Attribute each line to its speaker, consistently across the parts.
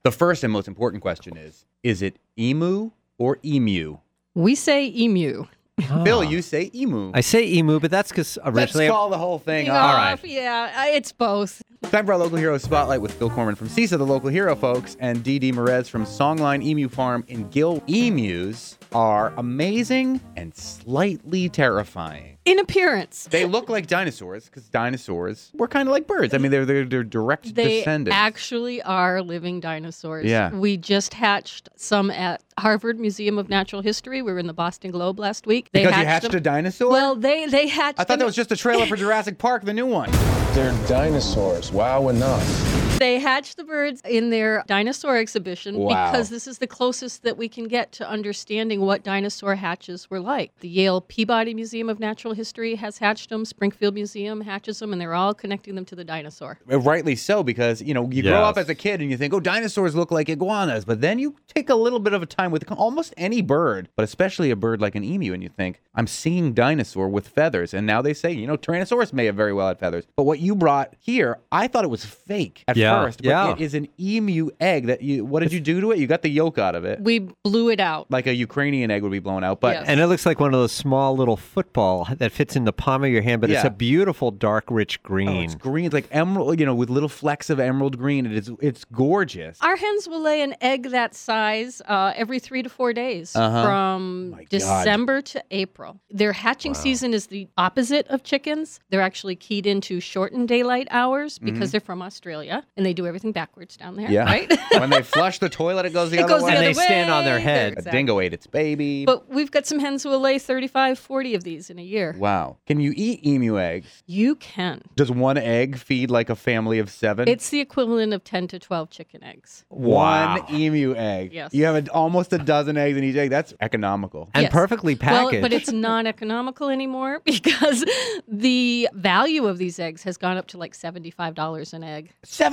Speaker 1: The first and most important question is it emu or emu?
Speaker 2: We say emu.
Speaker 1: Phil, you say emu.
Speaker 3: I say emu, but that's because originally...
Speaker 1: Let's call the whole thing
Speaker 2: All
Speaker 1: off.
Speaker 2: right. Yeah, it's both.
Speaker 1: Time for our Local Hero Spotlight with Phil Corman from CISA, the local hero, folks, and Dee Merez from Songline Emu Farm in Gill. Emus are amazing and slightly terrifying.
Speaker 2: In appearance.
Speaker 1: They look like dinosaurs because dinosaurs were kind of like birds. I mean, they're direct descendants.
Speaker 2: They actually are living dinosaurs.
Speaker 1: Yeah.
Speaker 2: We just hatched some at Harvard Museum of Natural History. We were in the Boston Globe last week.
Speaker 1: Because you hatched a dinosaur?
Speaker 2: Well, they hatched
Speaker 1: I thought that was just a trailer for Jurassic Park, the new one.
Speaker 4: They're dinosaurs. Wow, enough.
Speaker 2: They hatched the birds in their dinosaur exhibition because this is the closest that we can get to understanding what dinosaur hatches were like. The Yale Peabody Museum of Natural History has hatched them. Springfield Museum hatches them, and they're all connecting them to the dinosaur.
Speaker 1: Rightly so, because, you grow up as a kid and you think, oh, dinosaurs look like iguanas. But then you take a little bit of a time with almost any bird, but especially a bird like an emu, and you think, I'm seeing dinosaur with feathers. And now they say, Tyrannosaurus may have very well had feathers. But what you brought here, I thought it was fake at first, but it is an emu egg what did you do to it? You got the yolk out of it.
Speaker 2: We blew it out.
Speaker 1: Like a Ukrainian egg would be blown out. But
Speaker 2: Yes.
Speaker 3: And it looks like one of those small little football that fits in the palm of your hand, but it's a beautiful dark, rich green.
Speaker 1: Oh, it's green. It's like emerald, with little flecks of emerald green. It's gorgeous.
Speaker 2: Our hens will lay an egg that size every 3 to 4 days from December to April. Their hatching season is the opposite of chickens. They're actually keyed into shortened daylight hours because they're from Australia, and they do everything backwards down there, right?
Speaker 1: When they flush the toilet, it goes the other way.
Speaker 3: And they stand on their head.
Speaker 1: A dingo ate its baby.
Speaker 2: But we've got some hens who will lay 35, 40 of these in a year.
Speaker 1: Wow. Can you eat emu eggs?
Speaker 2: You can.
Speaker 1: Does one egg feed like a family of 7?
Speaker 2: It's the equivalent of 10 to 12 chicken eggs.
Speaker 1: One emu egg.
Speaker 2: Yes.
Speaker 1: You have almost a dozen eggs in each egg. That's economical.
Speaker 3: And
Speaker 2: Yes.
Speaker 3: perfectly packaged.
Speaker 2: Well, but it's non-economical anymore because the value of these eggs has gone up to like $75 an egg.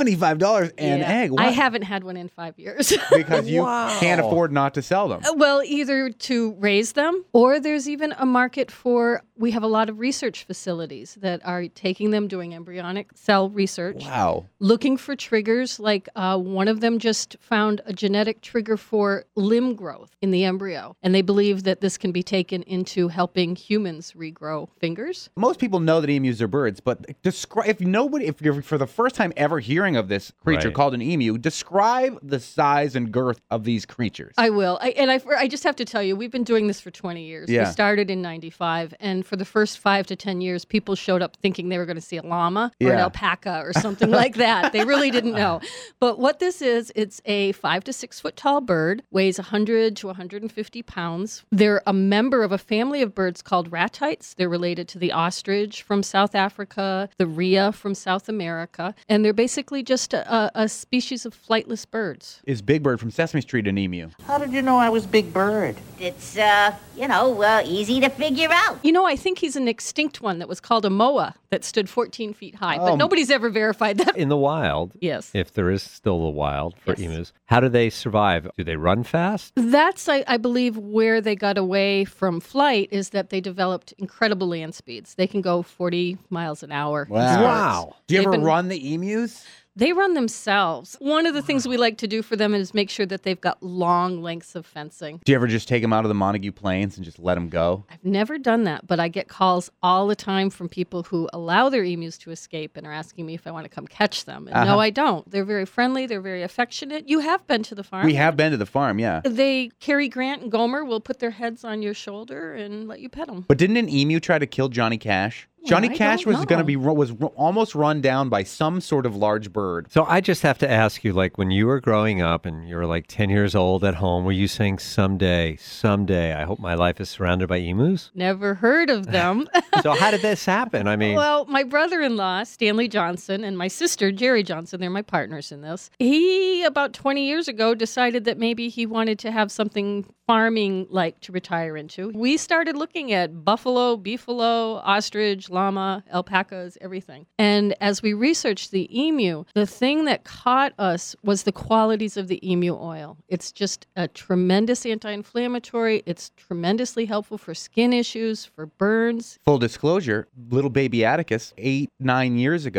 Speaker 1: $75 an egg? What?
Speaker 2: I haven't had one in 5 years.
Speaker 1: Because you can't afford not to sell them.
Speaker 2: Well, either to raise them, or there's even a market for, we have a lot of research facilities that are taking them, doing embryonic cell research.
Speaker 1: Wow.
Speaker 2: Looking for triggers, like one of them just found a genetic trigger for limb growth in the embryo. And they believe that this can be taken into helping humans regrow fingers.
Speaker 1: Most people know that emus are birds, but if you're for the first time ever hearing of this creature called an emu, describe the size and girth of these creatures.
Speaker 2: I will. I just have to tell you, we've been doing this for 20 years.
Speaker 1: Yeah.
Speaker 2: We started in 95, and for the first 5 to 10 years, people showed up thinking they were going to see a llama or an alpaca or something like that. They really didn't know. But what this is, it's a 5 to 6 foot tall bird, weighs 100 to 150 pounds. They're a member of a family of birds called ratites. They're related to the ostrich from South Africa, the rhea from South America, and they're basically just a species of flightless birds.
Speaker 1: Is Big Bird from Sesame Street an emu?
Speaker 5: How did you know I was Big Bird?
Speaker 6: It's, easy to figure out.
Speaker 2: I think he's an extinct one that was called a moa that stood 14 feet high, but nobody's ever verified that.
Speaker 3: In the wild,
Speaker 2: Yes.
Speaker 3: if there is still a wild for
Speaker 2: Yes.
Speaker 3: emus, how do they survive? Do they run fast?
Speaker 2: That's, I believe, where they got away from flight is that they developed incredible land speeds. They can go 40 miles an hour.
Speaker 3: Wow.
Speaker 1: Do you
Speaker 2: They've
Speaker 1: ever
Speaker 2: been-
Speaker 1: run the emus?
Speaker 2: They run themselves. One of the things we like to do for them is make sure that they've got long lengths of fencing.
Speaker 1: Do you ever just take them out of the Montague Plains and just let them go?
Speaker 2: I've never done that, but I get calls all the time from people who allow their emus to escape and are asking me if I want to come catch them. And no, I don't. They're very friendly. They're very affectionate. You have been to the farm.
Speaker 1: We have been to the farm, yeah.
Speaker 2: Cary Grant and Gomer will put their heads on your shoulder and let you pet them.
Speaker 1: But didn't an emu try to kill Johnny Cash? Johnny
Speaker 2: I
Speaker 1: Cash
Speaker 2: don't
Speaker 1: was going to
Speaker 2: know.
Speaker 1: be almost run down by some sort of large bird.
Speaker 3: So I just have to ask you, like when you were growing up and you were like 10 years old at home, were you saying someday, I hope my life is surrounded by emus?
Speaker 2: Never heard of them.
Speaker 3: So how did this happen? I mean,
Speaker 2: Well, my brother-in-law, Stanley Johnson, and my sister, Jerry Johnson, they're my partners in this. He, about 20 years ago, decided that maybe he wanted to have something farming-like to retire into. We started looking at buffalo, beefalo, ostrich, llama, alpacas, everything. And as we researched the emu, the thing that caught us was the qualities of the emu oil. It's just a tremendous anti-inflammatory. It's tremendously helpful for skin issues, for burns.
Speaker 1: Full disclosure, little baby Atticus, 8-9 years ago,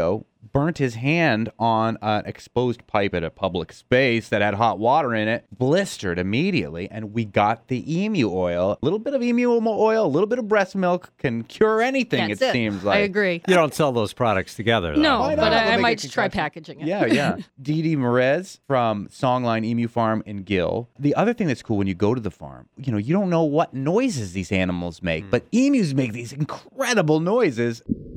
Speaker 1: burnt his hand on an exposed pipe at a public space that had hot water in it, blistered immediately, and we got the emu oil. A little bit of emu oil, a little bit of breast milk can cure anything,
Speaker 2: That's
Speaker 1: it seems like.
Speaker 2: I agree.
Speaker 3: You don't sell those products together, though.
Speaker 2: No,
Speaker 1: Why
Speaker 2: but
Speaker 1: not?
Speaker 2: I
Speaker 1: We'll
Speaker 2: might
Speaker 1: make a
Speaker 2: try
Speaker 1: concoction.
Speaker 2: packaging it.
Speaker 1: Yeah. Dee Merez from Songline Emu Farm in Gill. The other thing that's cool when you go to the farm, you don't know what noises these animals make, but emus make these incredible noises.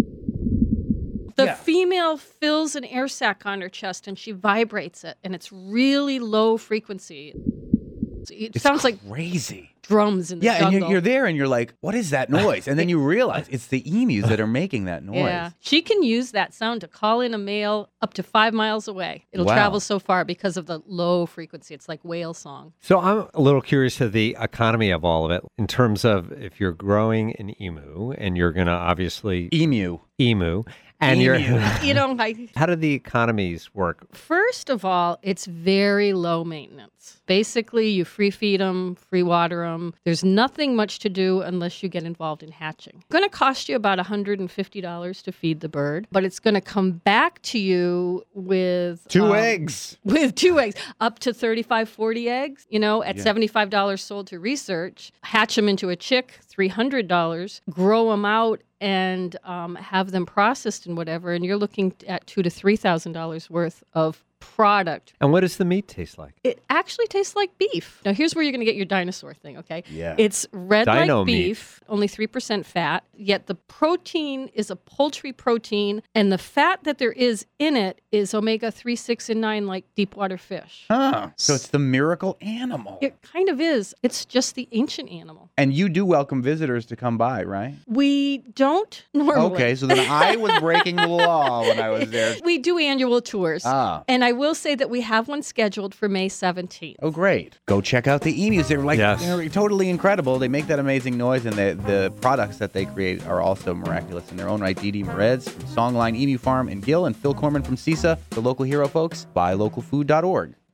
Speaker 2: The female fills an air sac on her chest and she vibrates it, and it's really low frequency. It sounds like
Speaker 1: crazy.
Speaker 2: drums in the
Speaker 1: Yeah,
Speaker 2: jungle.
Speaker 1: and you're there and you're like, what is that noise? And then you realize it's the emus that are making that noise.
Speaker 2: Yeah. She can use that sound to call in a male up to 5 miles away. It'll
Speaker 1: Wow.
Speaker 2: travel so far because of the low frequency. It's like whale song.
Speaker 3: So I'm a little curious to the economy of all of it in terms of if you're growing an emu and you're going to obviously
Speaker 1: Emu.
Speaker 3: and you're
Speaker 2: You know,
Speaker 3: how do the economies work?
Speaker 2: first of all, it's very low maintenance. Basically, you free feed them, free water them. There's nothing much to do unless you get involved in hatching. It's going to cost you about $150 to feed the bird, but it's going to come back to you with
Speaker 1: Two eggs.
Speaker 2: With 2 eggs, up to 35, 40 eggs, at $75 sold to research. Hatch them into a chick, $300, grow them out and have them processed and whatever, and you're looking at $2,000 to $3,000 worth of product.
Speaker 3: And what does the meat taste like?
Speaker 2: It actually tastes like beef. Now, here's where you're going to get your dinosaur thing, okay?
Speaker 1: Yeah.
Speaker 2: It's red
Speaker 3: Dino
Speaker 2: like beef, only 3% fat, yet the protein is a poultry protein, and the fat that there is in it is omega-3, 6, and 9 like deep water fish.
Speaker 1: Huh. So it's the miracle animal.
Speaker 2: It kind of is. It's just the ancient animal.
Speaker 1: And you do welcome visitors to come by, right?
Speaker 2: We don't normally.
Speaker 1: Okay, so then I was breaking the law when I was there.
Speaker 2: We do annual tours.
Speaker 1: Ah.
Speaker 2: And I will say that we have one scheduled for May 17th.
Speaker 1: Oh, great. Go check out the emus. They're they're totally incredible. They make that amazing noise, and the products that they create are also miraculous in their own right. Dee Merez from Songline Emu Farm in Gill and Phil Corman from CISA, the local hero folks, buylocalfood.org.